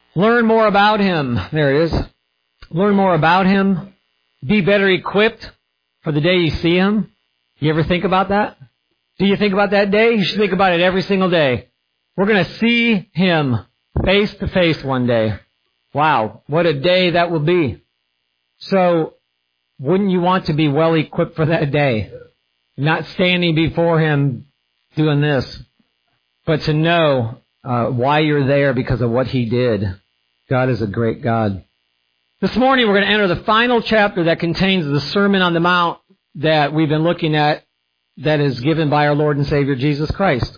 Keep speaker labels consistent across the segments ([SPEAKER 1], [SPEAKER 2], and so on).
[SPEAKER 1] Learn more about Him. There it is. Learn more about Him. Be better equipped for the day you see Him. You ever think about that? Do you think about that day? You should think about it every single day. We're going to see Him face to face one day. Wow, what a day that will be. So, wouldn't you want to be well equipped for that day? Not standing before Him doing this, but to know why you're there because of what He did. God is a great God. This morning we're going to enter the final chapter that contains the Sermon on the Mount that we've been looking at, that is given by our Lord and Savior Jesus Christ.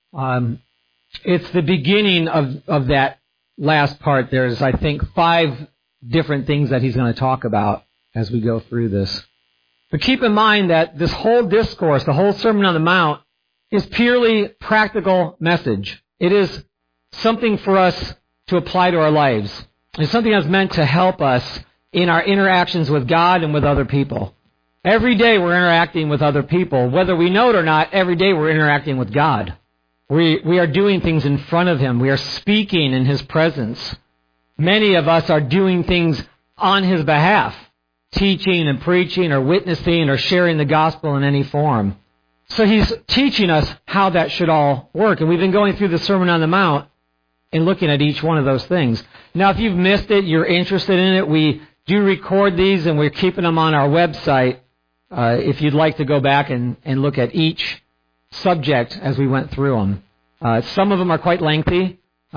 [SPEAKER 1] It's the beginning of that last part. There's, I think, 5 different things that He's going to talk about as we go through this. But keep in mind that this whole discourse, the whole Sermon on the Mount, is purely practical message. It is something for us to apply to our lives. It's something that's meant to help us in our interactions with God and with other people. Every day we're interacting with other people. Whether we know it or not, every day we're interacting with God. We are doing things in front of Him. We are speaking in His presence. Many of us are doing things on His behalf, teaching and preaching or witnessing or sharing the gospel in any form. So He's teaching us how that should all work. And we've been going through the Sermon on the Mount and looking at each one of those things. Now, if you've missed it, you're interested in it, we do record these and we're keeping them on our website if you'd like to go back and look at each subject as we went through them. Some of them are quite lengthy,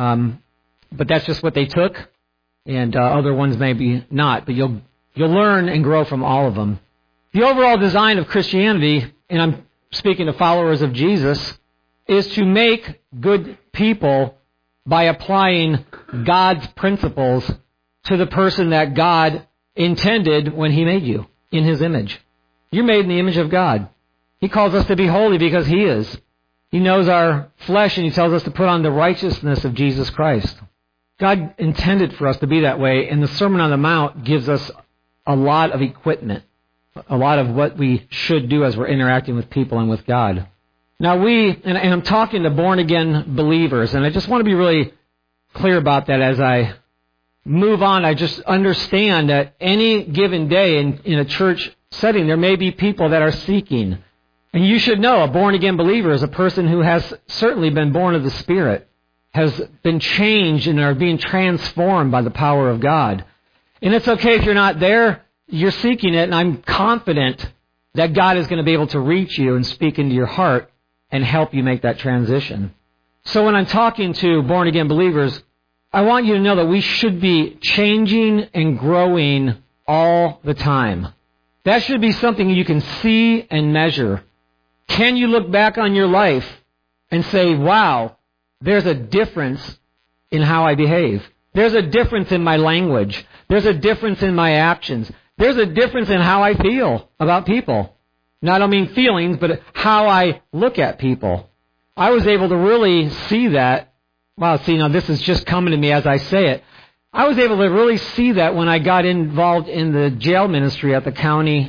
[SPEAKER 1] but that's just what they took, and other ones maybe not. But you'll learn and grow from all of them. The overall design of Christianity, and I'm speaking to followers of Jesus, is to make good people by applying God's principles to the person that God intended when He made you in His image. You're made in the image of God. He calls us to be holy because He is. He knows our flesh, and He tells us to put on the righteousness of Jesus Christ. God intended for us to be that way, and the Sermon on the Mount gives us a lot of equipment, a lot of what we should do as we're interacting with people and with God. Now and I'm talking to born-again believers, and I just want to be really clear about that as I move on. I just understand that any given day in a church setting, there may be people that are seeking. And you should know a born-again believer is a person who has certainly been born of the Spirit, has been changed and are being transformed by the power of God. And it's okay if you're not there, you're seeking it, and I'm confident that God is going to be able to reach you and speak into your heart and help you make that transition. So when I'm talking to born-again believers, I want you to know that we should be changing and growing all the time. That should be something you can see and measure. Can you look back on your life and say, wow, there's a difference in how I behave. There's a difference in my language. There's a difference in my actions. There's a difference in how I feel about people. Now, I don't mean feelings, but how I look at people. I was able to really see that. Wow, see, now this is just coming to me as I say it. I was able to really see that when I got involved in the jail ministry at the county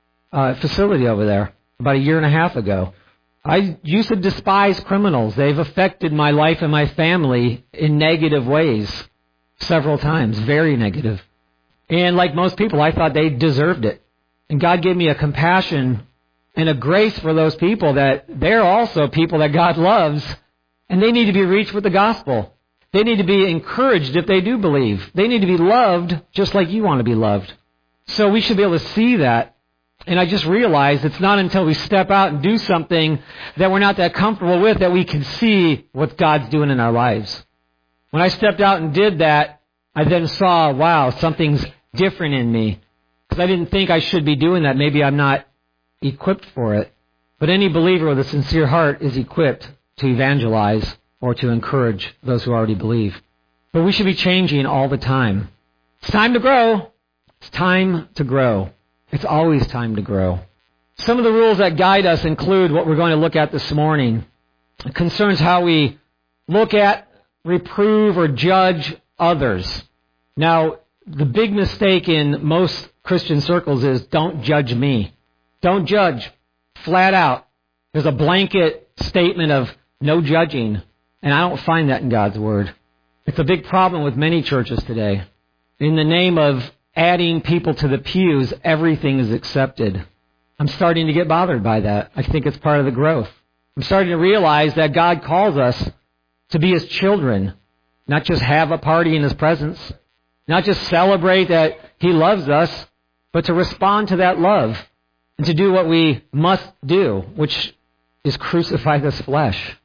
[SPEAKER 1] facility over there about 1.5 years ago. I used to despise criminals. They've affected my life and my family in negative ways several times, very negative. And like most people, I thought they deserved it. And God gave me a compassion and a grace for those people that they're also people that God loves, and they need to be reached with the gospel. They need to be encouraged if they do believe. They need to be loved just like you want to be loved. So we should be able to see that. And I just realized it's not until we step out and do something that we're not that comfortable with that we can see what God's doing in our lives. When I stepped out and did that, I then saw, wow, something's different in me. Because I didn't think I should be doing that. Maybe I'm not equipped for it. But any believer with a sincere heart is equipped to evangelize or to encourage those who already believe. But we should be changing all the time. It's time to grow. It's time to grow. It's always time to grow. Some of the rules that guide us include what we're going to look at this morning. It concerns how we look at, reprove, or judge others. Now, the big mistake in most Christian circles is don't judge me. Don't judge. Flat out. There's a blanket statement of no judging, and I don't find that in God's Word. It's a big problem with many churches today. In the name of adding people to the pews, everything is accepted. I'm starting to get bothered by that. I think it's part of the growth. I'm starting to realize that God calls us to be His children, not just have a party in His presence, not just celebrate that He loves us, but to respond to that love and to do what we must do, which is crucify this flesh.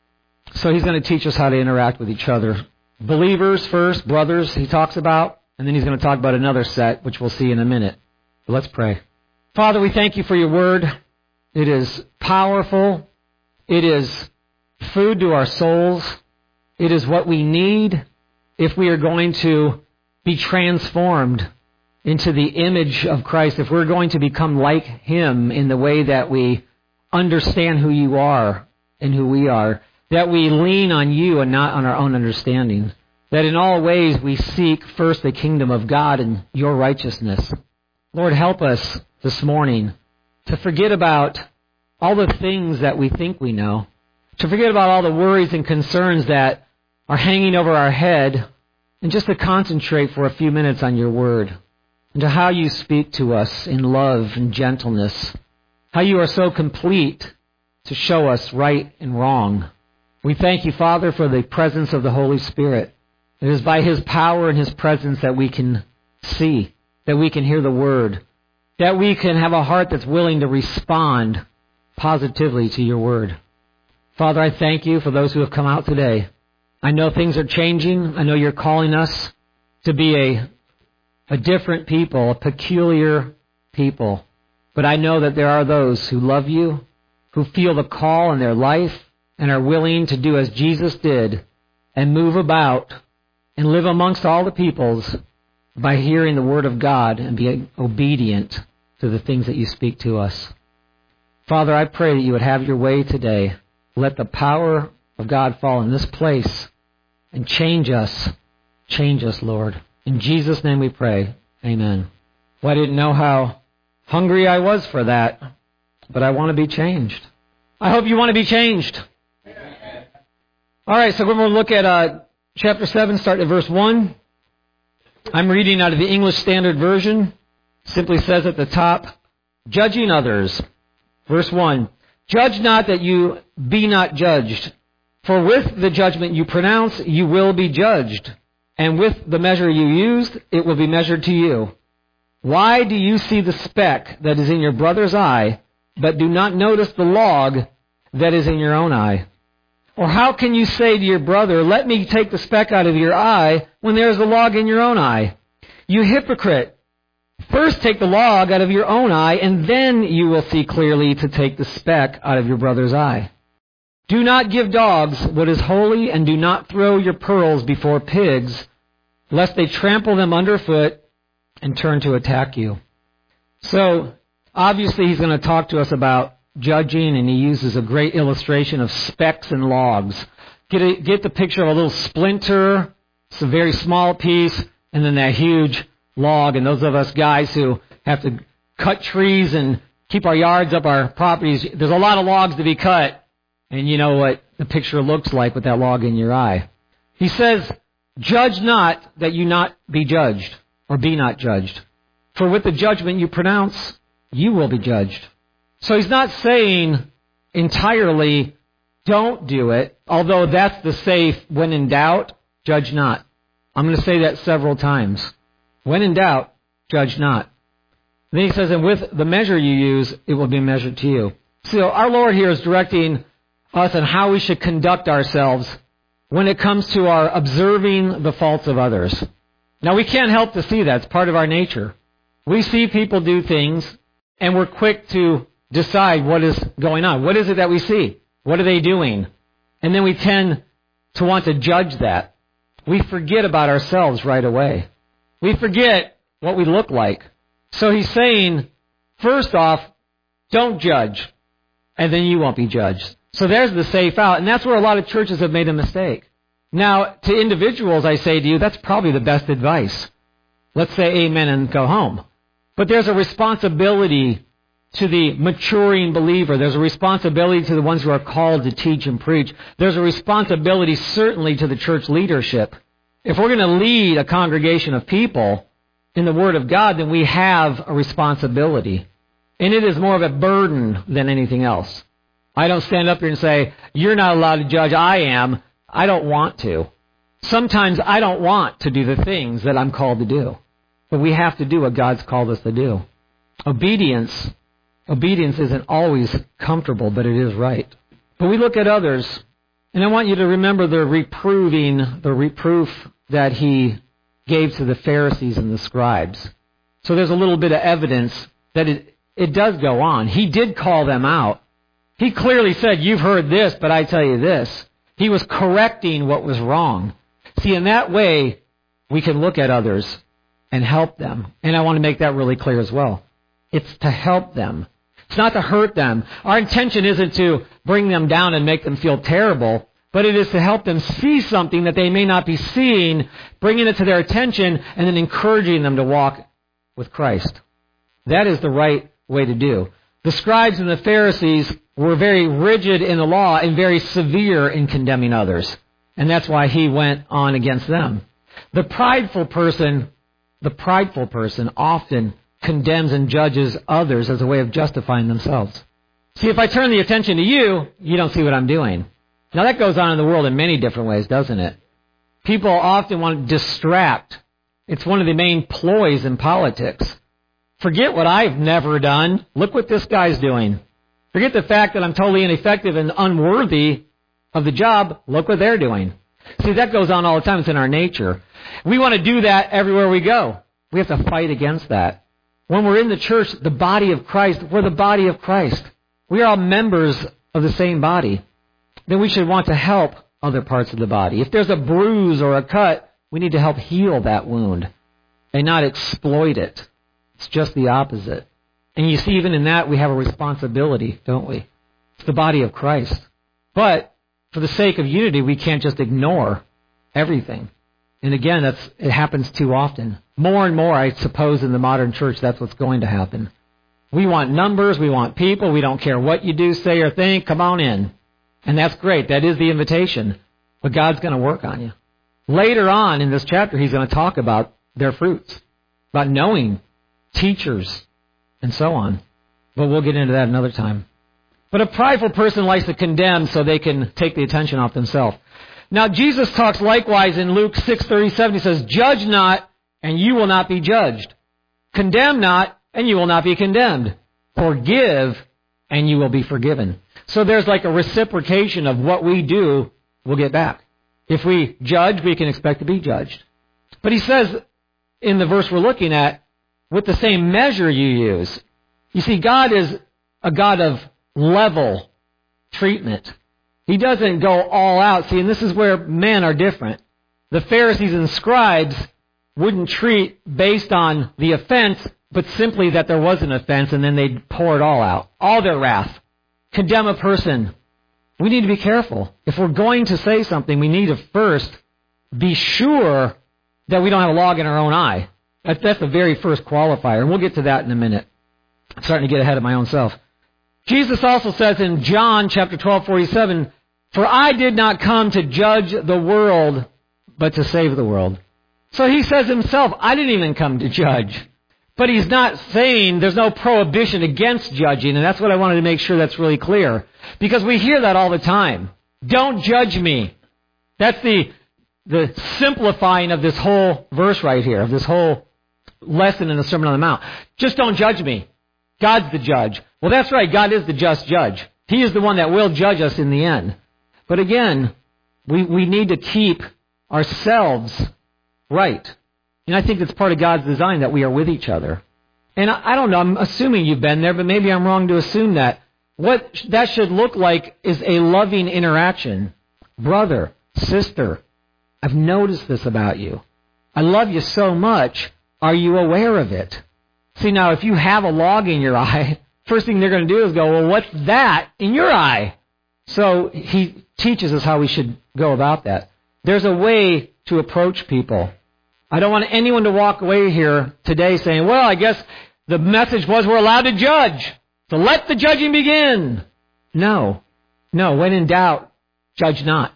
[SPEAKER 1] So He's going to teach us how to interact with each other. Believers first, brothers He talks about, and then He's going to talk about another set, which we'll see in a minute. But let's pray. Father, we thank You for Your word. It is powerful. It is food to our souls. It is what we need if we are going to be transformed into the image of Christ, if we're going to become like Him in the way that we understand who You are and who we are, that we lean on You and not on our own understanding, that in all ways we seek first the kingdom of God and Your righteousness. Lord, help us this morning to forget about all the things that we think we know, to forget about all the worries and concerns that are hanging over our head, and just to concentrate for a few minutes on Your word, and to how You speak to us in love and gentleness, how You are so complete to show us right and wrong. We thank You, Father, for the presence of the Holy Spirit. It is by His power and His presence that we can see, that we can hear the word, that we can have a heart that's willing to respond positively to Your word. Father, I thank You for those who have come out today. I know things are changing. I know You're calling us to be a different people, a peculiar people. But I know that there are those who love You, who feel the call in their life, and are willing to do as Jesus did and move about and live amongst all the peoples by hearing the word of God and being obedient to the things that You speak to us. Father, I pray that You would have Your way today. Let the power of God fall in this place and change us. Change us, Lord. In Jesus' name we pray. Amen. Well, I didn't know how hungry I was for that, but I want to be changed. I hope you want to be changed. All right, so we're going to look at chapter 7, starting at verse 1. I'm reading out of the English Standard Version. Simply says at the top, judging others. Verse 1, judge not that you be not judged. For with the judgment you pronounce, you will be judged. And with the measure you used, it will be measured to you. Why do you see the speck that is in your brother's eye, but do not notice the log that is in your own eye? Or how can you say to your brother, let me take the speck out of your eye, when there is a log in your own eye? You hypocrite! First take the log out of your own eye, and then you will see clearly to take the speck out of your brother's eye. Do not give dogs what is holy, and do not throw your pearls before pigs, lest they trample them underfoot and turn to attack you. So, obviously he's going to talk to us about judging, and he uses a great illustration of specks and logs. Get the picture of a little splinter, it's a very small piece, and then that huge log. And those of us guys who have to cut trees and keep our yards up, our properties, there's a lot of logs to be cut. And you know what the picture looks like with that log in your eye. He says, judge not that you not be judged, or be not judged. For with the judgment you pronounce, you will be judged. So he's not saying entirely, don't do it, although that's the safe, when in doubt, judge not. I'm going to say that several times. When in doubt, judge not. Then he says, and with the measure you use, it will be measured to you. So our Lord here is directing us on how we should conduct ourselves when it comes to our observing the faults of others. Now, we can't help to see that. It's part of our nature. We see people do things, and we're quick to decide what is going on. What is it that we see? What are they doing? And then we tend to want to judge that. We forget about ourselves right away. We forget what we look like. So he's saying, first off, don't judge, and then you won't be judged. So there's the safe out, and that's where a lot of churches have made a mistake. Now, to individuals, I say to you, that's probably the best advice. Let's say amen and go home. But there's a responsibility to the maturing believer. There's a responsibility to the ones who are called to teach and preach. There's a responsibility certainly to the church leadership If we're going to lead a congregation of people in the Word of God, then we have a responsibility. And it is more of a burden than anything else. I don't stand up here and say, you're not allowed to judge, I am. I don't want to. Sometimes I don't want to do the things that I'm called to do. But we have to do what God's called us to do. Obedience isn't always comfortable, but it is right. But we look at others, and I want you to remember the reproof that he gave to the Pharisees and the scribes. So there's a little bit of evidence that it does go on. He did call them out. He clearly said, you've heard this, but I tell you this. He was correcting what was wrong. See, in that way, we can look at others and help them. And I want to make that really clear as well. It's to help them. It's not to hurt them. Our intention isn't to bring them down and make them feel terrible, but it is to help them see something that they may not be seeing, bringing it to their attention, and then encouraging them to walk with Christ. That is the right way to do. The scribes and the Pharisees were very rigid in the law and very severe in condemning others. And that's why he went on against them. The prideful person often condemns and judges others as a way of justifying themselves. See, if I turn the attention to you, you don't see what I'm doing. Now that goes on in the world in many different ways, doesn't it? People often want to distract. It's one of the main ploys in politics. Forget what I've never done. Look what this guy's doing. Forget the fact that I'm totally ineffective and unworthy of the job. Look what they're doing. See, that goes on all the time. It's in our nature. We want to do that everywhere we go. We have to fight against that. When we're in the church, the body of Christ, we're the body of Christ. We are all members of the same body. Then we should want to help other parts of the body. If there's a bruise or a cut, we need to help heal that wound and not exploit it. It's just the opposite. And you see, even in that, we have a responsibility, don't we? It's the body of Christ. But for the sake of unity, we can't just ignore everything. And again, it happens too often. More and more, I suppose, in the modern church, that's what's going to happen. We want numbers, we want people, we don't care what you do, say, or think, come on in. And that's great. That is the invitation. But God's going to work on you. Later on in this chapter, he's going to talk about their fruits, about knowing teachers, and so on. But we'll get into that another time. But a prideful person likes to condemn so they can take the attention off themselves. Now, Jesus talks likewise in Luke 6:37. He says, judge not, and you will not be judged. Condemn not, and you will not be condemned. Forgive, and you will be forgiven. So there's like a reciprocation of what we do, we'll get back. If we judge, we can expect to be judged. But he says in the verse we're looking at, with the same measure you use. You see, God is a God of level treatment. He doesn't go all out. See, and this is where men are different. The Pharisees and scribes wouldn't treat based on the offense, but simply that there was an offense, and then they'd pour it all out. All their wrath. Condemn a person. We need to be careful. If we're going to say something, we need to first be sure that we don't have a log in our own eye. That's the very first qualifier, and we'll get to that in a minute. I'm starting to get ahead of my own self. Jesus also says in John chapter 12:47, for I did not come to judge the world, but to save the world. So he says himself, I didn't even come to judge. But he's not saying there's no prohibition against judging, and that's what I wanted to make sure that's really clear. Because we hear that all the time. Don't judge me. That's the simplifying of this whole verse right here, of this whole lesson in the Sermon on the Mount. Just don't judge me. God's the judge. Well, that's right. God is the just judge. He is the one that will judge us in the end. But again, we need to keep ourselves right. And I think it's part of God's design that we are with each other. And I don't know, I'm assuming you've been there, but maybe I'm wrong to assume that. What that should look like is a loving interaction. Brother, sister, I've noticed this about you. I love you so much. Are you aware of it? See, now, if you have a log in your eye, first thing they're going to do is go, well, what's that in your eye? So he teaches us how we should go about that. There's a way to approach people. I don't want anyone to walk away here today saying, well, I guess the message was we're allowed to judge. So let the judging begin. No. When in doubt, judge not.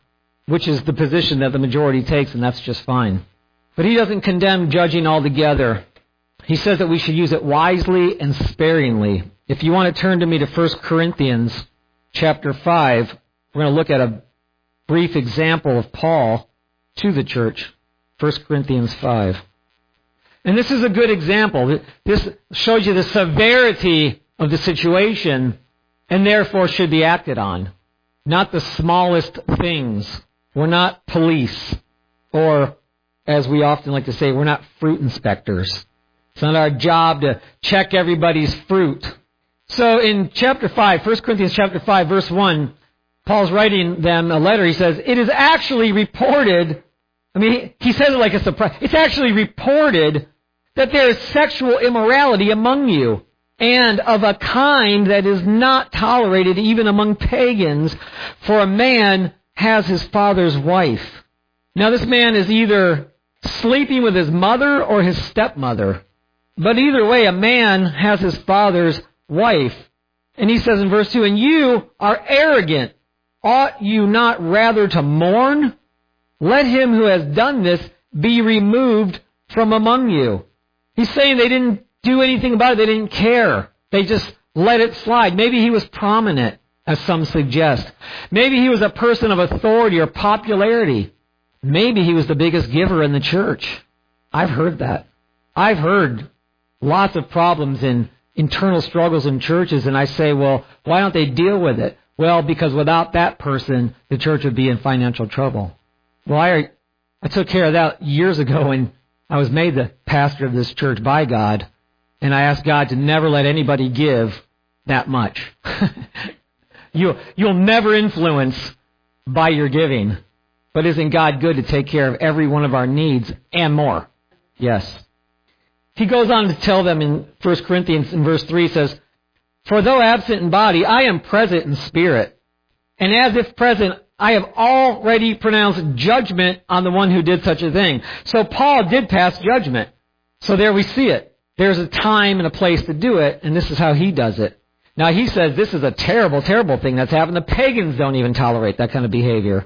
[SPEAKER 1] which is the position that the majority takes, and that's just fine. But he doesn't condemn judging altogether. He says that we should use it wisely and sparingly. If you want to turn to me to 1 Corinthians chapter 5, we're going to look at a brief example of Paul to the church. 1 Corinthians 5. And this is a good example. This shows you the severity of the situation and therefore should be acted on. Not the smallest things. We're not police. Or, as we often like to say, we're not fruit inspectors. It's not our job to check everybody's fruit. So in chapter 5, 1 Corinthians chapter 5, verse 1, Paul's writing them a letter. He says, it is actually reported, he says it like a surprise. It's actually reported that there is sexual immorality among you, and of a kind that is not tolerated even among pagans, for a man has his father's wife. Now this man is either sleeping with his mother or his stepmother. But either way, a man has his father's wife. And he says in verse 2, and you are arrogant. Ought you not rather to mourn? Let him who has done this be removed from among you. He's saying they didn't do anything about it. They didn't care. They just let it slide. Maybe he was prominent, as some suggest. Maybe he was a person of authority or popularity. Maybe he was the biggest giver in the church. I've heard that. I've heard lots of problems in internal struggles in churches, and I say, well, why don't they deal with it? Well, because without that person, the church would be in financial trouble. Well, I took care of that years ago when I was made the pastor of this church by God, and I asked God to never let anybody give that much. You'll never influence by your giving. But isn't God good to take care of every one of our needs and more? Yes. He goes on to tell them in 1 Corinthians in verse 3, says, for though absent in body, I am present in spirit. And as if present, I have already pronounced judgment on the one who did such a thing. So Paul did pass judgment. So there we see it. There's a time and a place to do it, and this is how he does it. Now he says this is a terrible, terrible thing that's happened. The pagans don't even tolerate that kind of behavior.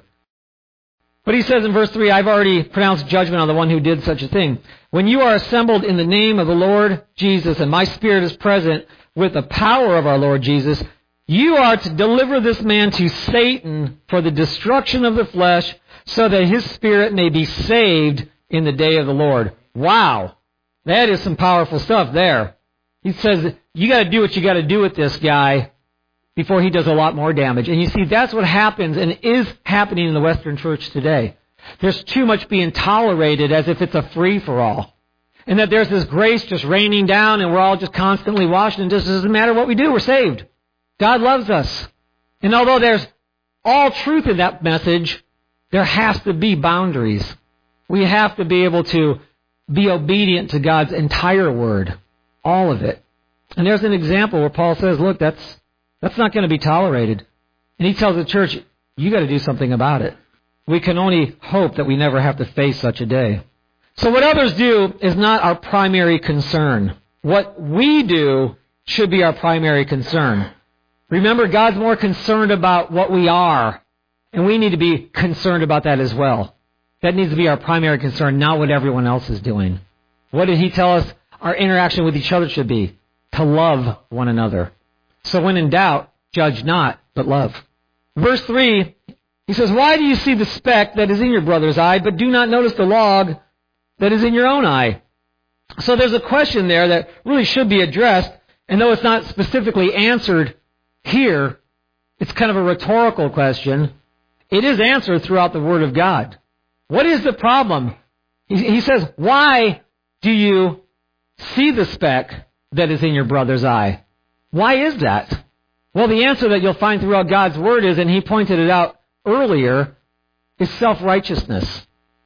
[SPEAKER 1] But he says in verse 3, I've already pronounced judgment on the one who did such a thing. When you are assembled in the name of the Lord Jesus, and my spirit is present with the power of our Lord Jesus, you are to deliver this man to Satan for the destruction of the flesh, so that his spirit may be saved in the day of the Lord. Wow. That is some powerful stuff there. He says, you got to do what you got to do with this guy before he does a lot more damage. And you see, that's what happens and is happening in the Western church today. There's too much being tolerated as if it's a free-for-all. And that there's this grace just raining down and we're all just constantly washed and it just doesn't matter what we do, we're saved. God loves us. And although there's all truth in that message, there has to be boundaries. We have to be able to be obedient to God's entire word. All of it. And there's an example where Paul says, look, that's not going to be tolerated. And he tells the church, you got to do something about it. We can only hope that we never have to face such a day. So what others do is not our primary concern. What we do should be our primary concern. Remember, God's more concerned about what we are, and we need to be concerned about that as well. That needs to be our primary concern, not what everyone else is doing. What did he tell us our interaction with each other should be? To love one another. So when in doubt, judge not, but love. Verse 3, he says, why do you see the speck that is in your brother's eye, but do not notice the log that is in your own eye? So there's a question there that really should be addressed, and though it's not specifically answered here, it's kind of a rhetorical question. It is answered throughout the Word of God. What is the problem? He says, why do you see the speck that is in your brother's eye? Why is that? Well, the answer that you'll find throughout God's Word is, and he pointed it out earlier, is self-righteousness.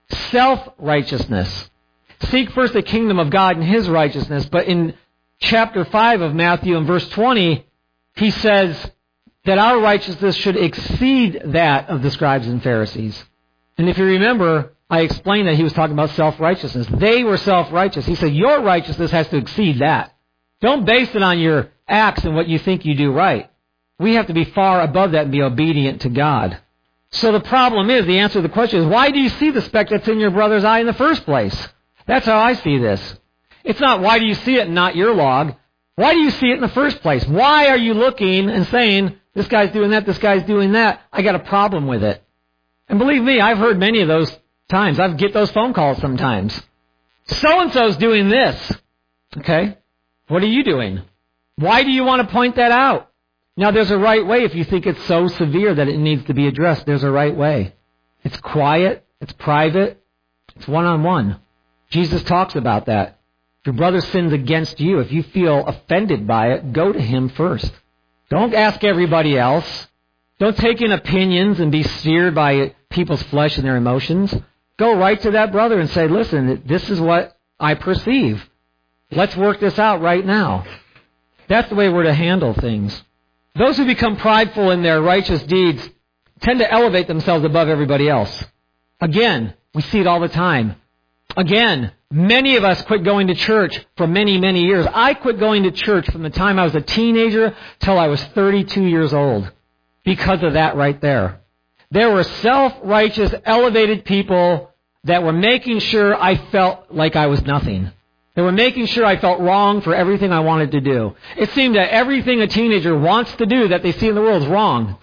[SPEAKER 1] Self-righteousness. Seek first the kingdom of God and his righteousness. But in chapter 5 of Matthew and verse 20, he says that our righteousness should exceed that of the scribes and Pharisees. And if you remember, I explained that he was talking about self-righteousness. They were self-righteous. He said, your righteousness has to exceed that. Don't base it on your acts and what you think you do right. We have to be far above that and be obedient to God. So the problem is, the answer to the question is, why do you see the speck that's in your brother's eye in the first place? That's how I see this. It's not why do you see it and not your log. Why do you see it in the first place? Why are you looking and saying, this guy's doing that, this guy's doing that, I got a problem with it? And believe me, I've heard many of those times. I get those phone calls sometimes. So-and-so's doing this. Okay? What are you doing? Why do you want to point that out? Now, there's a right way if you think it's so severe that it needs to be addressed. There's a right way. It's quiet. It's private. It's one-on-one. Jesus talks about that. If your brother sins against you, if you feel offended by it, go to him first. Don't ask everybody else. Don't take in opinions and be steered by people's flesh and their emotions. Go right to that brother and say, listen, this is what I perceive. Let's work this out right now. That's the way we're to handle things. Those who become prideful in their righteous deeds tend to elevate themselves above everybody else. Again, we see it all the time. Again, many of us quit going to church for many, many years. I quit going to church from the time I was a teenager till I was 32 years old because of that right there. There were self-righteous, elevated people that were making sure I felt like I was nothing. They were making sure I felt wrong for everything I wanted to do. It seemed that everything a teenager wants to do that they see in the world is wrong.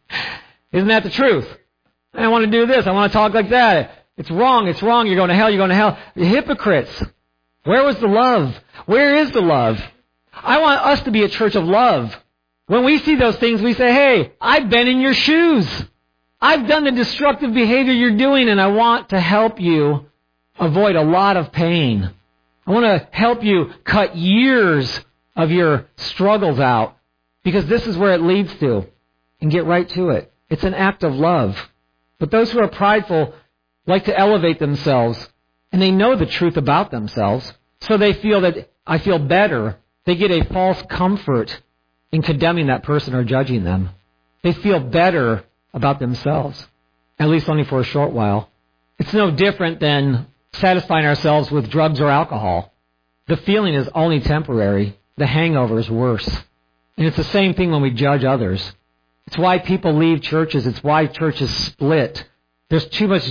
[SPEAKER 1] Isn't that the truth? I want to do this. I want to talk like that. It's wrong. It's wrong. You're going to hell. You're going to hell. The hypocrites. Where was the love? Where is the love? I want us to be a church of love. When we see those things, we say, hey, I've been in your shoes. I've done the destructive behavior you're doing, and I want to help you avoid a lot of pain. I want to help you cut years of your struggles out, because this is where it leads to, and get right to it. It's an act of love. But those who are prideful like to elevate themselves, and they know the truth about themselves, so they feel that I feel better. They get a false comfort in condemning that person or judging them. They feel better about themselves, at least only for a short while. It's no different than satisfying ourselves with drugs or alcohol. The feeling is only temporary. The hangover is worse. And it's the same thing when we judge others. It's why people leave churches. It's why churches split. There's too much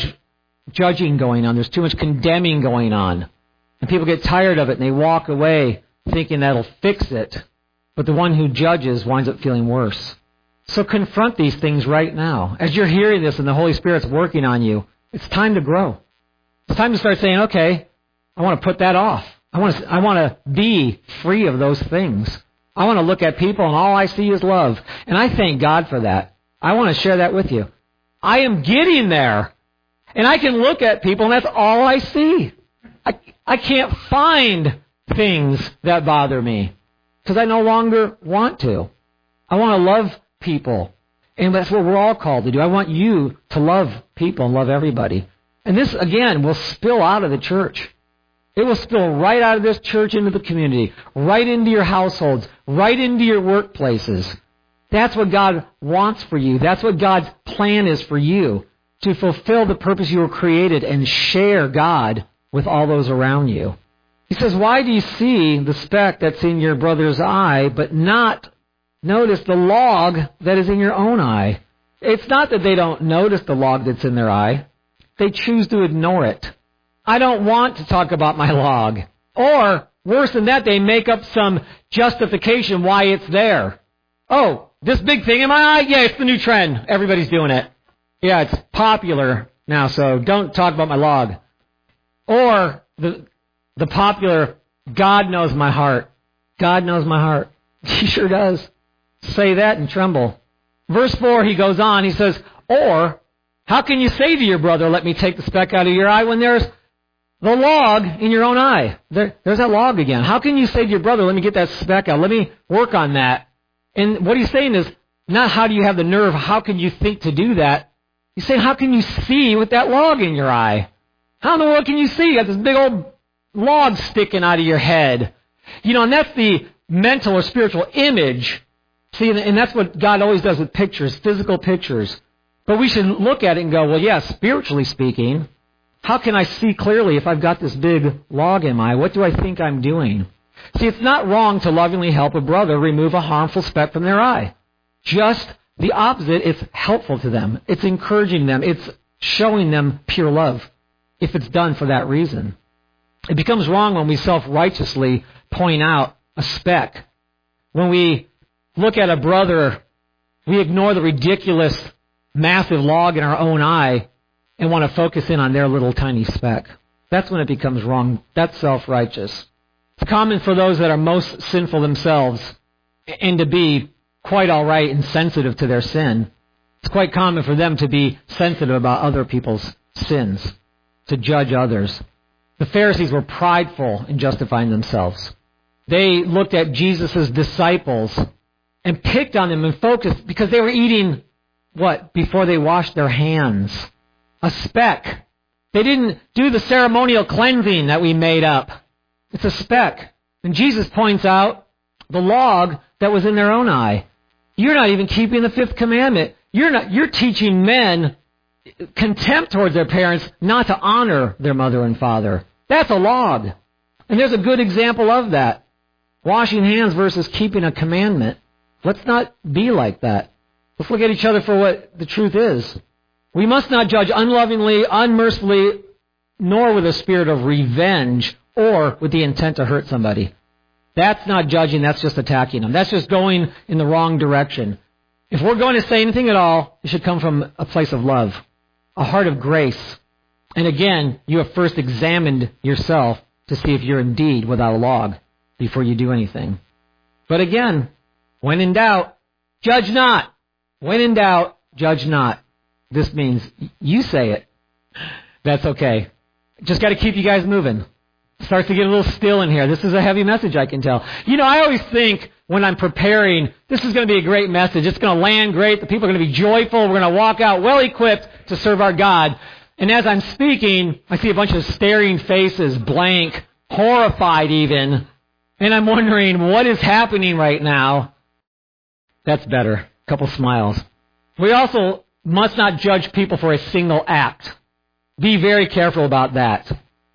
[SPEAKER 1] judging going on. There's too much condemning going on. And people get tired of it and they walk away thinking that'll fix it. But the one who judges winds up feeling worse. So confront these things right now. As you're hearing this and the Holy Spirit's working on you, it's time to grow. It's time to start saying, okay, I want to put that off. I want to be free of those things. I want to look at people and all I see is love. And I thank God for that. I want to share that with you. I am getting there. And I can look at people and that's all I see. I can't find things that bother me because I no longer want to. I want to love people. And that's what we're all called to do. I want you to love people and love everybody. And this, again, will spill out of the church. It will spill right out of this church into the community, right into your households, right into your workplaces. That's what God wants for you. That's what God's plan is for you, to fulfill the purpose you were created and share God with all those around you. He says, why do you see the speck that's in your brother's eye, but not notice the log that is in your own eye? It's not that they don't notice the log that's in their eye. They choose to ignore it. I don't want to talk about my log. Or, worse than that, they make up some justification why it's there. Oh, this big thing in my eye? Yeah, it's the new trend. Everybody's doing it. Yeah, it's popular now, so don't talk about my log. Or, the popular, God knows my heart. God knows my heart. He sure does. Say that and tremble. Verse 4, he goes on, he says, or, how can you say to your brother, let me take the speck out of your eye, when there's the log in your own eye? There's that log again. How can you say to your brother, let me get that speck out, let me work on that? And what he's saying is, not how do you have the nerve, how can you think to do that? He's saying, how can you see with that log in your eye? How in the world can you see? You got this big old log sticking out of your head. You know, and that's the mental or spiritual image. See, and that's what God always does with pictures, physical pictures. But we should look at it and go, well, yeah, spiritually speaking, how can I see clearly if I've got this big log in my eye? What do I think I'm doing? See, it's not wrong to lovingly help a brother remove a harmful speck from their eye. Just the opposite, it's helpful to them. It's encouraging them. It's showing them pure love if it's done for that reason. It becomes wrong when we self-righteously point out a speck. When we look at a brother, we ignore the ridiculous, massive log in our own eye and want to focus in on their little tiny speck. That's when it becomes wrong. That's self-righteous. It's common for those that are most sinful themselves and to be quite all right and sensitive to their sin. It's quite common for them to be sensitive about other people's sins, to judge others. The Pharisees were prideful in justifying themselves. They looked at Jesus' disciples and picked on them and focused because they were eating, what? Before they washed their hands. A speck. They didn't do the ceremonial cleansing that we made up. It's a speck. And Jesus points out the log that was in their own eye. You're not even keeping the fifth commandment. You're teaching men contempt towards their parents, not to honor their mother and father. That's a log. And there's a good example of that. Washing hands versus keeping a commandment. Let's not be like that. Let's look at each other for what the truth is. We must not judge unlovingly, unmercifully, nor with a spirit of revenge or with the intent to hurt somebody. That's not judging, that's just attacking them. That's just going in the wrong direction. If we're going to say anything at all, it should come from a place of love, a heart of grace. And again, you have first examined yourself to see if you're indeed without a log before you do anything. But again, when in doubt, judge not. When in doubt, judge not. This means you say it. That's okay. Just got to keep you guys moving. Starts to get a little still in here. This is a heavy message, I can tell. You know, I always think when I'm preparing, this is going to be a great message. It's going to land great. The people are going to be joyful. We're going to walk out well-equipped to serve our God. And as I'm speaking, I see a bunch of staring faces, blank, horrified even. And I'm wondering, what is happening right now? That's better. A couple smiles. We also must not judge people for a single act. Be very careful about that.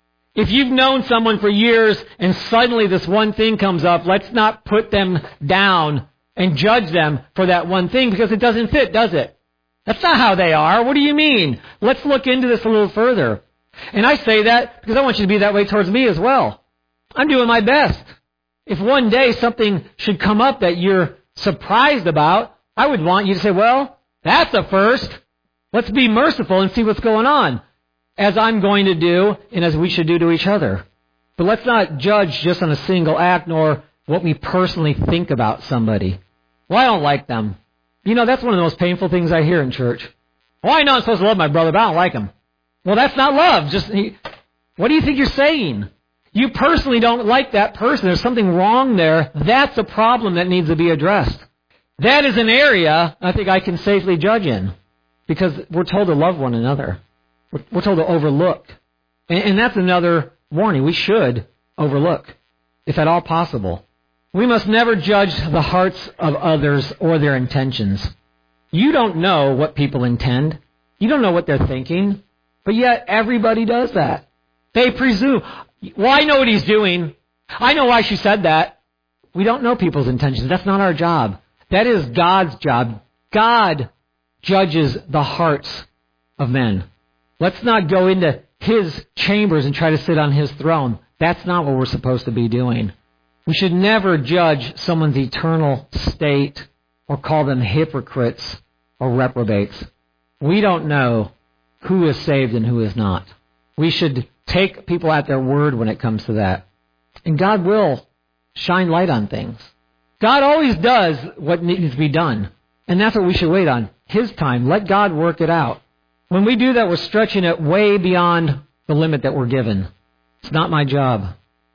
[SPEAKER 1] If you've known someone for years and suddenly this one thing comes up, let's not put them down and judge them for that one thing because it doesn't fit, does it? That's not how they are. What do you mean? Let's look into this a little further. And I say that because I want you to be that way towards me as well. I'm doing my best. If one day something should come up that you're surprised about, I would want you to say, well, that's a first. Let's be merciful and see what's going on, as I'm going to do and as we should do to each other. But let's not judge just on a single act nor what we personally think about somebody. Well, I don't like them. You know, that's one of the most painful things I hear in church. Well, I know I'm supposed to love my brother, but I don't like him. Well, that's not love. What do you think you're saying? You personally don't like that person. There's something wrong there. That's a problem that needs to be addressed. That is an area I think I can safely judge in because we're told to love one another. We're told to overlook. And that's another warning. We should overlook, if at all possible. We must never judge the hearts of others or their intentions. You don't know what people intend. You don't know what they're thinking. But yet everybody does that. They presume, well, I know what he's doing. I know why she said that. We don't know people's intentions. That's not our job. That is God's job. God judges the hearts of men. Let's not go into his chambers and try to sit on his throne. That's not what we're supposed to be doing. We should never judge someone's eternal state or call them hypocrites or reprobates. We don't know who is saved and who is not. We should take people at their word when it comes to that. And God will shine light on things. God always does what needs to be done. And that's what we should wait on. His time. Let God work it out. When we do that, we're stretching it way beyond the limit that we're given. It's not my job.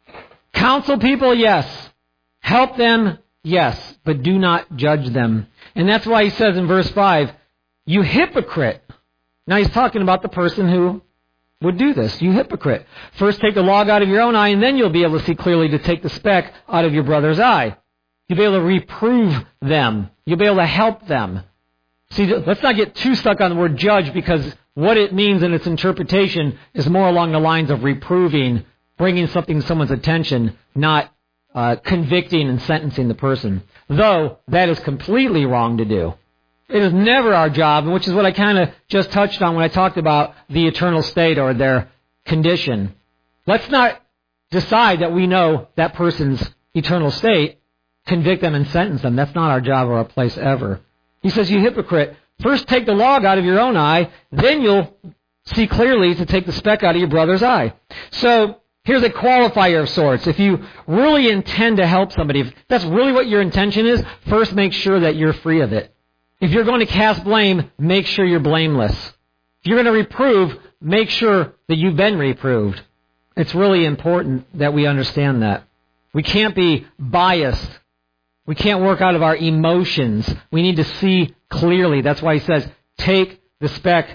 [SPEAKER 1] Counsel people, yes. Help them, yes. But do not judge them. And that's why he says in verse 5, you hypocrite. Now he's talking about the person who would do this. You hypocrite. First take the log out of your own eye, and then you'll be able to see clearly to take the speck out of your brother's eye. You'll be able to reprove them. You'll be able to help them. See, let's not get too stuck on the word judge because what it means in its interpretation is more along the lines of reproving, bringing something to someone's attention, not convicting and sentencing the person. Though that is completely wrong to do. It is never our job, which is what I kind of just touched on when I talked about the eternal state or their condition. Let's not decide that we know that person's eternal state, convict them and sentence them. That's not our job or our place ever. He says, you hypocrite, first take the log out of your own eye, then you'll see clearly to take the speck out of your brother's eye. So here's a qualifier of sorts. If you really intend to help somebody, if that's really what your intention is, first make sure that you're free of it. If you're going to cast blame, make sure you're blameless. If you're going to reprove, make sure that you've been reproved. It's really important that we understand that. We can't be biased. We can't work out of our emotions. We need to see clearly. That's why he says, take the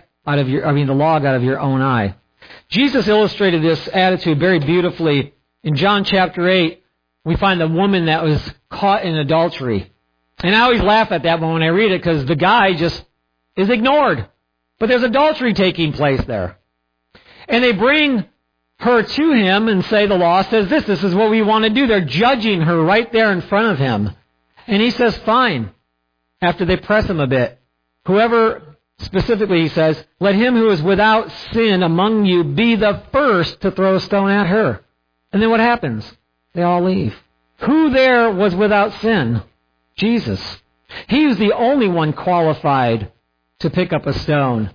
[SPEAKER 1] the log out of your own eye. Jesus illustrated this attitude very beautifully. In John chapter 8, we find the woman that was caught in adultery. And I always laugh at that when I read it because the guy just is ignored. But there's adultery taking place there. And they bring her to him and say, the law says this is what we want to do. They're judging her right there in front of him. And he says, fine. After they press him a bit, whoever, specifically he says, let him who is without sin among you be the first to throw a stone at her. And then what happens? They all leave. Who there was without sin? Jesus. He was the only one qualified to pick up a stone,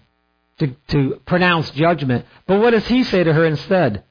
[SPEAKER 1] to pronounce judgment. But what does he say to her instead?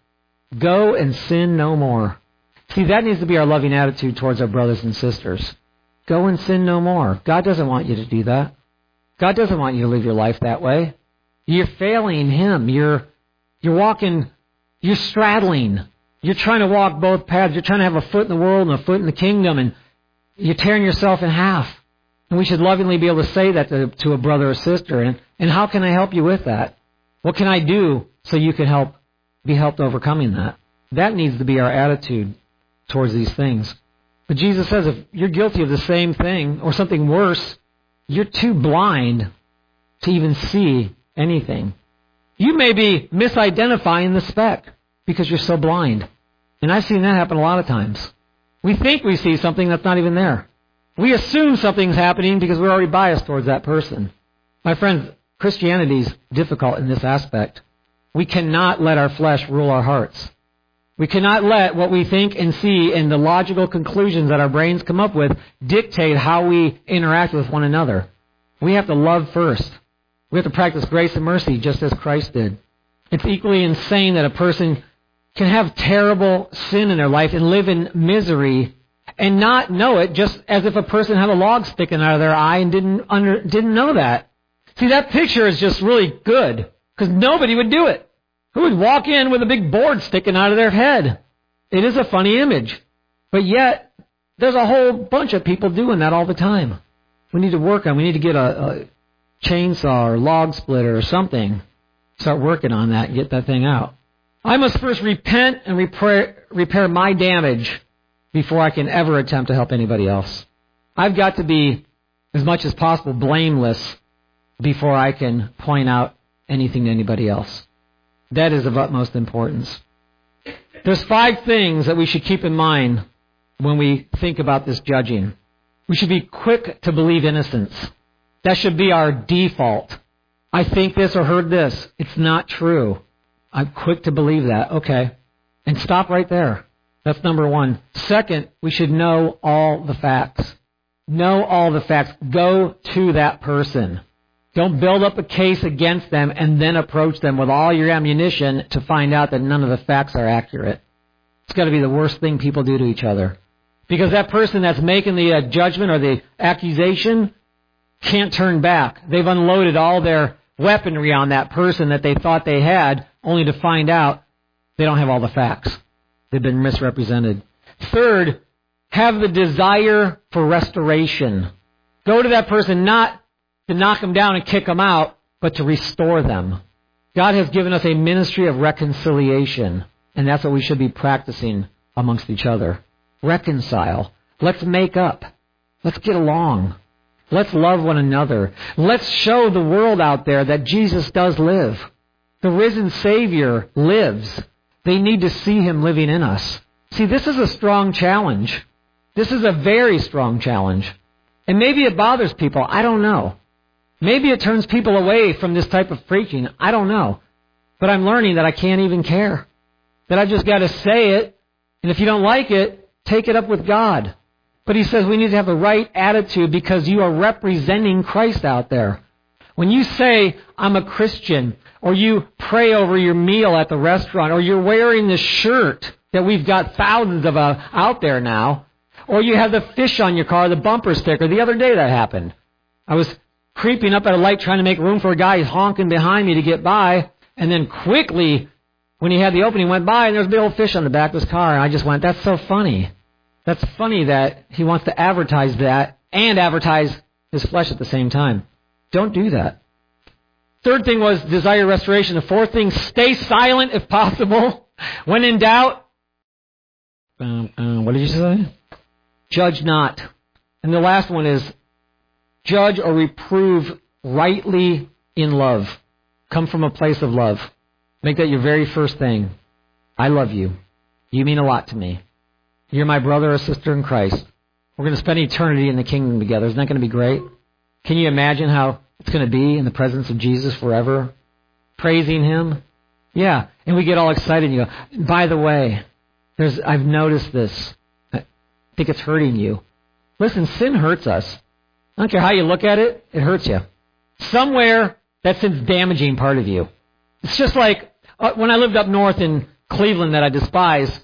[SPEAKER 1] Go and sin no more. See, that needs to be our loving attitude towards our brothers and sisters. Go and sin no more. God doesn't want you to do that. God doesn't want you to live your life that way. You're failing Him. You're walking, you're straddling. You're trying to walk both paths. You're trying to have a foot in the world and a foot in the kingdom, and you're tearing yourself in half. And we should lovingly be able to say that to a brother or sister. And how can I help you with that? What can I do so you can be helped overcoming that? That needs to be our attitude towards these things. But Jesus says if you're guilty of the same thing or something worse, you're too blind to even see anything. You may be misidentifying the speck because you're so blind. And I've seen that happen a lot of times. We think we see something that's not even there. We assume something's happening because we're already biased towards that person. My friends, Christianity is difficult in this aspect. We cannot let our flesh rule our hearts. We cannot let what we think and see and the logical conclusions that our brains come up with dictate how we interact with one another. We have to love first. We have to practice grace and mercy just as Christ did. It's equally insane that a person can have terrible sin in their life and live in misery and not know it, just as if a person had a log sticking out of their eye and didn't know that. See, that picture is just really good because nobody would do it. Who would walk in with a big board sticking out of their head? It is a funny image. But yet, there's a whole bunch of people doing that all the time. We need to get a chainsaw or log splitter or something. Start working on that and get that thing out. I must first repent and repair my damage before I can ever attempt to help anybody else. I've got to be, as much as possible, blameless before I can point out anything to anybody else. That is of utmost importance. There's 5 things that we should keep in mind when we think about this judging. We should be quick to believe innocence. That should be our default. I think this or heard this. It's not true. I'm quick to believe that. Okay. And stop right there. That's number 1. Second, we should know all the facts. Know all the facts. Go to that person. Don't build up a case against them and then approach them with all your ammunition to find out that none of the facts are accurate. It's got to be the worst thing people do to each other. Because that person that's making the judgment or the accusation can't turn back. They've unloaded all their weaponry on that person that they thought they had, only to find out they don't have all the facts. They've been misrepresented. Third, have the desire for restoration. Go to that person not to knock them down and kick them out, but to restore them. God has given us a ministry of reconciliation, and that's what we should be practicing amongst each other. Reconcile. Let's make up. Let's get along. Let's love one another. Let's show the world out there that Jesus does live. The risen Savior lives. They need to see Him living in us. See, this is a strong challenge. This is a very strong challenge. And maybe it bothers people. I don't know. Maybe it turns people away from this type of preaching. I don't know. But I'm learning that I can't even care. That I've just got to say it. And if you don't like it, take it up with God. But he says we need to have the right attitude because you are representing Christ out there. When you say, I'm a Christian, or you pray over your meal at the restaurant, or you're wearing this shirt that we've got thousands of out there now, or you have the fish on your car, the bumper sticker. The other day that happened. I was creeping up at a light trying to make room for a guy. He's honking behind me to get by. And then quickly, when he had the opening, went by, and there was a big old fish on the back of his car. And I just went, that's so funny. That's funny that he wants to advertise that and advertise his flesh at the same time. Don't do that. Third thing was desire restoration. The fourth thing, stay silent if possible. When in doubt, what did you say? Judge not. And the last one is judge or reprove rightly in love. Come from a place of love. Make that your very first thing. I love you. You mean a lot to me. You're my brother or sister in Christ. We're going to spend eternity in the kingdom together. Isn't that going to be great? Can you imagine how it's going to be in the presence of Jesus forever? Praising Him? Yeah. And we get all excited and you go, by the way, I've noticed this. I think it's hurting you. Listen, sin hurts us. I don't care how you look at it, it hurts you. Somewhere, that sin's damaging part of you. It's just like when I lived up north in Cleveland that I despise,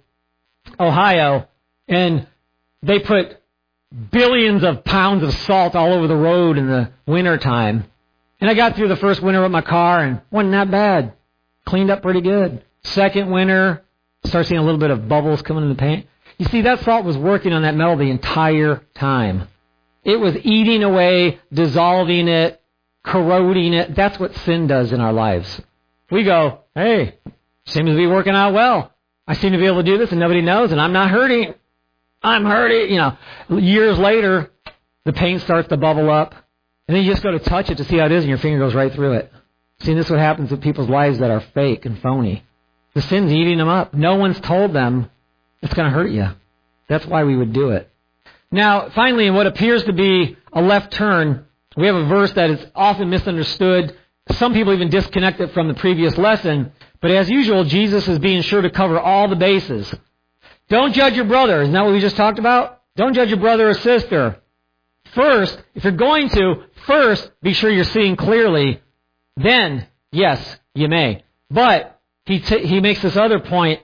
[SPEAKER 1] Ohio, and they put billions of pounds of salt all over the road in the winter time. And I got through the first winter with my car and wasn't that bad. Cleaned up pretty good. Second winter, start seeing a little bit of bubbles coming in the paint. You see, that salt was working on that metal the entire time. It was eating away, dissolving it, corroding it. That's what sin does in our lives. We go, hey, seems to be working out well. I seem to be able to do this and nobody knows and I'm not hurting. I'm hurting. Years later, the paint starts to bubble up. And then you just go to touch it to see how it is and your finger goes right through it. See, this is what happens with people's lives that are fake and phony. The sin's eating them up. No one's told them it's going to hurt you. That's why we would do it. Now, finally, in what appears to be a left turn, we have a verse that is often misunderstood. Some people even disconnect it from the previous lesson. But as usual, Jesus is being sure to cover all the bases. Don't judge your brother. Isn't that what we just talked about? Don't judge your brother or sister. First, if you're going to, first be sure you're seeing clearly. Then, yes, you may. But he makes this other point.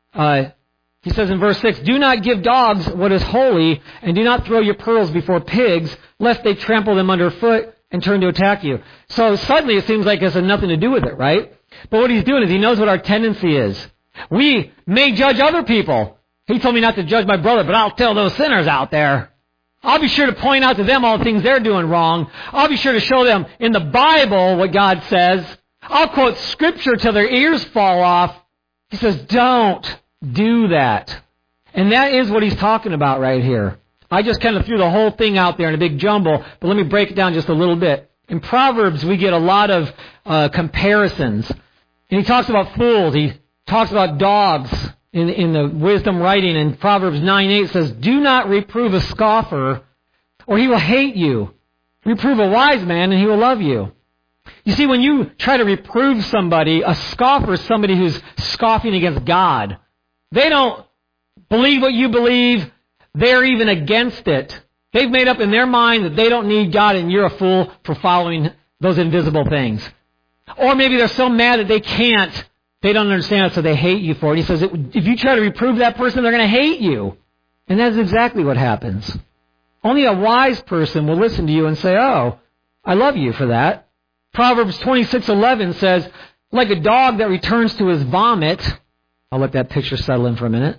[SPEAKER 1] He says in verse 6, do not give dogs what is holy, and do not throw your pearls before pigs, lest they trample them underfoot and turn to attack you. So suddenly it seems like it has nothing to do with it, right? But what he's doing is he knows what our tendency is. We may judge other people. He told me not to judge my brother, but I'll tell those sinners out there. I'll be sure to point out to them all the things they're doing wrong. I'll be sure to show them in the Bible what God says. I'll quote Scripture till their ears fall off. He says, don't do that. And that is what he's talking about right here. I just kind of threw the whole thing out there in a big jumble, but let me break it down just a little bit. In Proverbs, we get a lot of comparisons. And he talks about fools. He talks about dogs in the wisdom writing. In Proverbs 9:8 says, do not reprove a scoffer, or he will hate you. Reprove a wise man, and he will love you. You see, when you try to reprove somebody, a scoffer is somebody who's scoffing against God. They don't believe what you believe. They're even against it. They've made up in their mind that they don't need God and you're a fool for following those invisible things. Or maybe they're so mad that they don't understand it, so they hate you for it. He says, if you try to reprove that person, they're going to hate you. And that's exactly what happens. Only a wise person will listen to you and say, oh, I love you for that. Proverbs 26:11 says, like a dog that returns to his vomit. I'll let that picture settle in for a minute.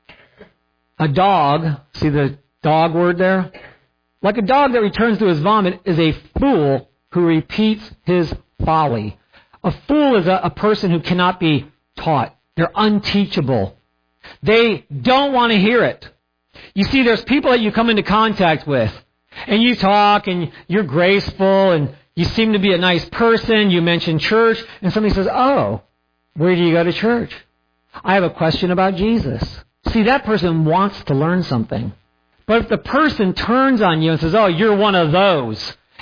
[SPEAKER 1] A dog, see the dog word there? Like a dog that returns to his vomit is a fool who repeats his folly. A fool is a person who cannot be taught. They're unteachable. They don't want to hear it. You see, there's people that you come into contact with, and you talk, and you're graceful, and you seem to be a nice person. You mention church, and somebody says, oh, where do you go to church? I have a question about Jesus. See, that person wants to learn something. But if the person turns on you and says, oh, you're one of those,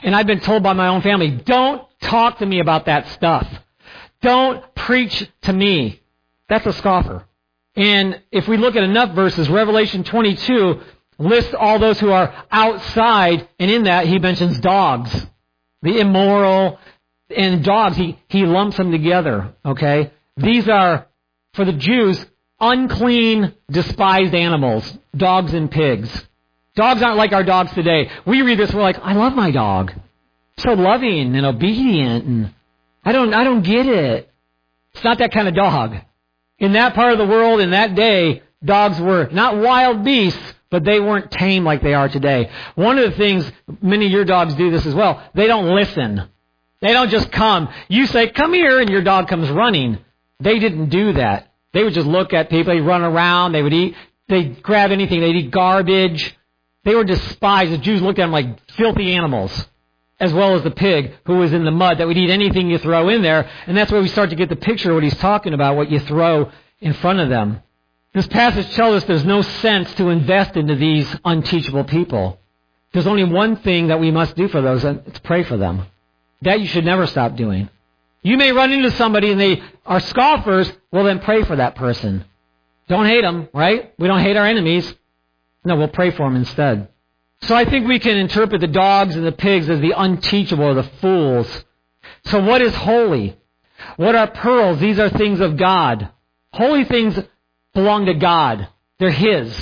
[SPEAKER 1] And I've been told by my own family, don't talk to me about that stuff. Don't preach to me. That's a scoffer. And if we look at enough verses, Revelation 22 lists all those who are outside, and in that he mentions dogs, the immoral, and dogs. He lumps them together, okay? These are, for the Jews, unclean, despised animals, dogs and pigs. Dogs aren't like our dogs today. We read this, we're like, I love my dog. So loving and obedient, and I don't get it. It's not that kind of dog. In that part of the world, in that day, dogs were not wild beasts, but they weren't tame like they are today. One of the things, many of your dogs do this as well, they don't listen. They don't just come. You say, come here, and your dog comes running. They didn't do that. They would just look at people, they'd run around, they would eat, they'd grab anything, they'd eat garbage. They were despised. The Jews looked at them like filthy animals, as well as the pig who was in the mud that would eat anything you throw in there. And that's where we start to get the picture of what he's talking about, what you throw in front of them. This passage tells us there's no sense to invest into these unteachable people. There's only one thing that we must do for those, and it's pray for them. That you should never stop doing. You may run into somebody and they are scoffers, well then pray for that person. Don't hate them, right? We don't hate our enemies. No, we'll pray for them instead. So I think we can interpret the dogs and the pigs as the unteachable or the fools. So what is holy? What are pearls? These are things of God. Holy things belong to God. They're His.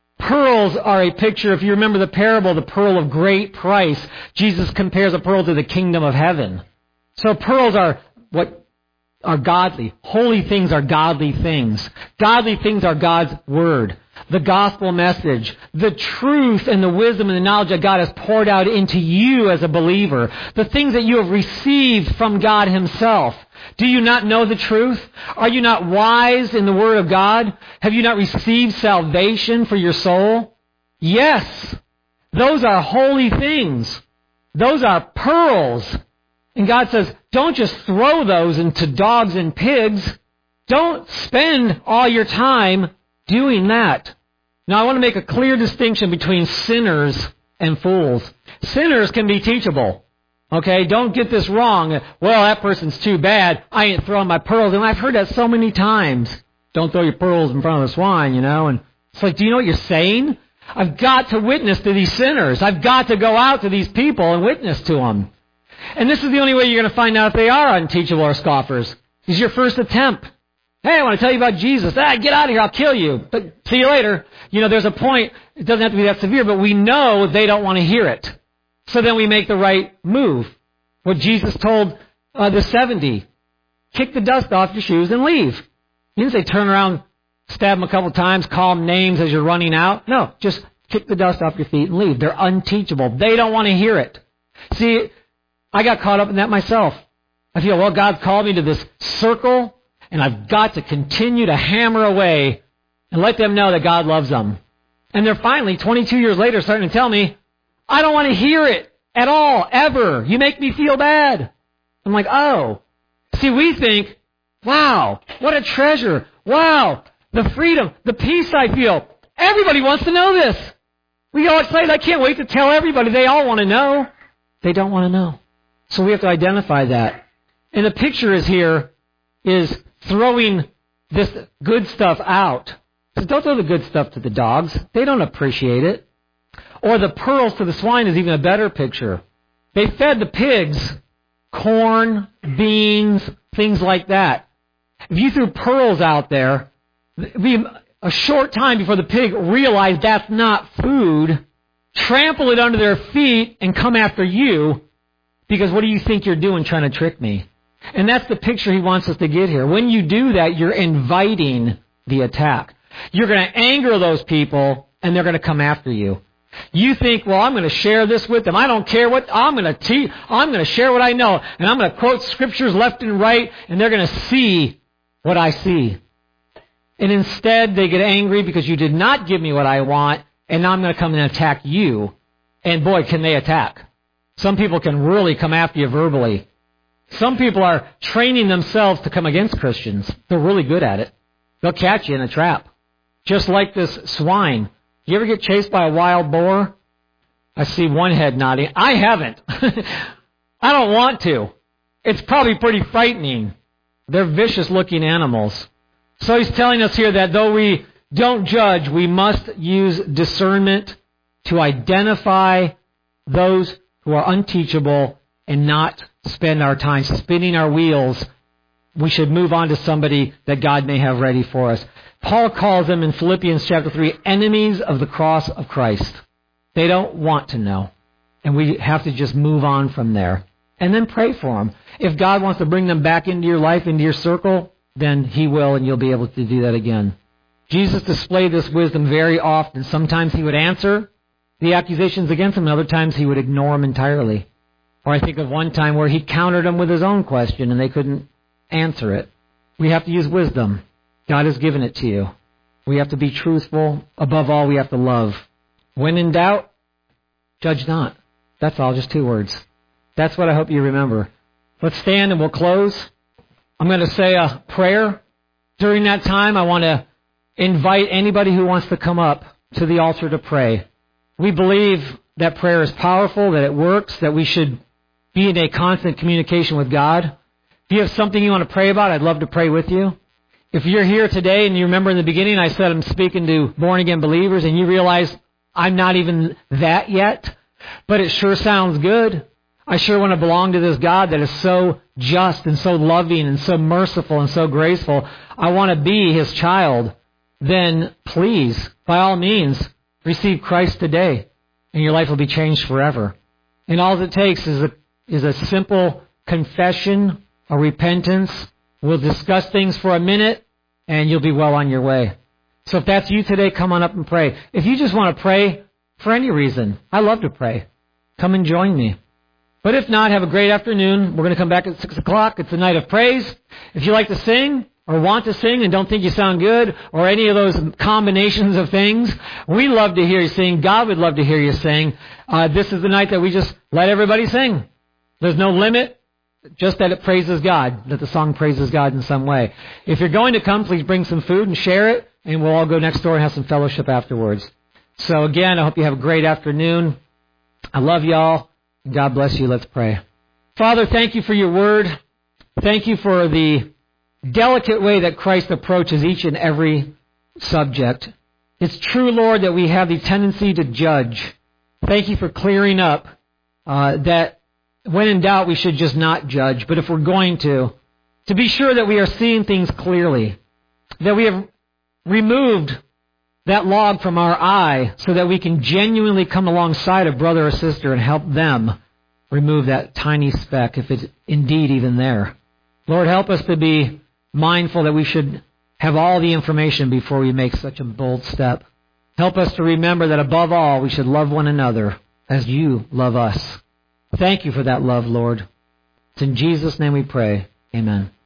[SPEAKER 1] Pearls are a picture, if you remember the parable, the pearl of great price. Jesus compares a pearl to the kingdom of heaven. So pearls are what are godly. Holy things are godly things. Godly things are God's word. The gospel message, the truth and the wisdom and the knowledge that God has poured out into you as a believer, the things that you have received from God Himself. Do you not know the truth? Are you not wise in the Word of God? Have you not received salvation for your soul? Yes, those are holy things. Those are pearls. And God says, don't just throw those into dogs and pigs. Don't spend all your time doing that. Now, I want to make a clear distinction between sinners and fools. Sinners can be teachable. Okay, don't get this wrong. Well, that person's too bad. I ain't throwing my pearls. And I've heard that so many times. Don't throw your pearls in front of the swine, you know. And it's like, do you know what you're saying? I've got to witness to these sinners. I've got to go out to these people and witness to them. And this is the only way you're going to find out if they are unteachable or scoffers. This is your first attempt. Hey, I want to tell you about Jesus. Get out of here. I'll kill you. But see you later. You know, there's a point. It doesn't have to be that severe, but we know they don't want to hear it. So then we make the right move. What Jesus told the 70, kick the dust off your shoes and leave. He didn't say turn around, stab them a couple times, call them names as you're running out. No, just kick the dust off your feet and leave. They're unteachable. They don't want to hear it. See, I got caught up in that myself. I feel, well, God's called me to this circle, and I've got to continue to hammer away and let them know that God loves them. And they're finally, 22 years later, starting to tell me, I don't want to hear it at all, ever. You make me feel bad. I'm like, oh. See, we think, wow, what a treasure. Wow, the freedom, the peace I feel. Everybody wants to know this. We get all excited. I can't wait to tell everybody. They all want to know. They don't want to know. So we have to identify that. And the picture is throwing this good stuff out. So don't throw the good stuff to the dogs. They don't appreciate it. Or the pearls to the swine is even a better picture. They fed the pigs corn, beans, things like that. If you threw pearls out there, it would be a short time before the pig realized that's not food, trample it under their feet, and come after you, because what do you think you're doing trying to trick me? And that's the picture he wants us to get here. When you do that, you're inviting the attack. You're going to anger those people, and they're going to come after you. You think, well, I'm going to share this with them. I don't care what I'm going to teach. I'm going to share what I know, and I'm going to quote scriptures left and right, and they're going to see what I see. And instead, they get angry because you did not give me what I want, and now I'm going to come and attack you. And boy, can they attack. Some people can really come after you verbally. Some people are training themselves to come against Christians. They're really good at it. They'll catch you in a trap. Just like this swine. You ever get chased by a wild boar? I see one head nodding. I haven't. I don't want to. It's probably pretty frightening. They're vicious-looking animals. So he's telling us here that though we don't judge, we must use discernment to identify those who are unteachable and not spend our time spinning our wheels. We should move on to somebody that God may have ready for us. Paul calls them in Philippians chapter 3, enemies of the cross of Christ. They don't want to know. And we have to just move on from there. And then pray for them. If God wants to bring them back into your life, into your circle, then He will, and you'll be able to do that again. Jesus displayed this wisdom very often. Sometimes He would answer the accusations against them, and other times He would ignore them entirely. Or I think of one time where He countered them with His own question, and they couldn't answer it. We have to use wisdom. God has given it to you. We have to be truthful. Above all, we have to love. When in doubt, judge not. That's all, just 2 words. That's what I hope you remember. Let's stand and we'll close. I'm going to say a prayer. During that time, I want to invite anybody who wants to come up to the altar to pray. We believe that prayer is powerful, that it works, that we should be in a constant communication with God. If you have something you want to pray about, I'd love to pray with you. If you're here today and you remember in the beginning I said I'm speaking to born-again believers and you realize I'm not even that yet, but it sure sounds good. I sure want to belong to this God that is so just and so loving and so merciful and so graceful. I want to be His child. Then please, by all means, receive Christ today and your life will be changed forever. And all it takes is a simple confession, a repentance. We'll discuss things for a minute, and you'll be well on your way. So if that's you today, come on up and pray. If you just want to pray for any reason, I love to pray. Come and join me. But if not, have a great afternoon. We're going to come back at 6 o'clock. It's a night of praise. If you like to sing or want to sing and don't think you sound good or any of those combinations of things, we love to hear you sing. God would love to hear you sing. This is the night that we just let everybody sing. There's no limit. Just that it praises God, that the song praises God in some way. If you're going to come, please bring some food and share it, and we'll all go next door and have some fellowship afterwards. So again, I hope you have a great afternoon. I love y'all. God bless you. Let's pray. Father, thank you for your word. Thank you for the delicate way that Christ approaches each and every subject. It's true, Lord, that we have the tendency to judge. Thank you for clearing up that when in doubt, we should just not judge. But if we're going to be sure that we are seeing things clearly, that we have removed that log from our eye so that we can genuinely come alongside a brother or sister and help them remove that tiny speck, if it's indeed even there. Lord, help us to be mindful that we should have all the information before we make such a bold step. Help us to remember that above all, we should love one another as you love us. Thank you for that love, Lord. It's in Jesus' name we pray. Amen.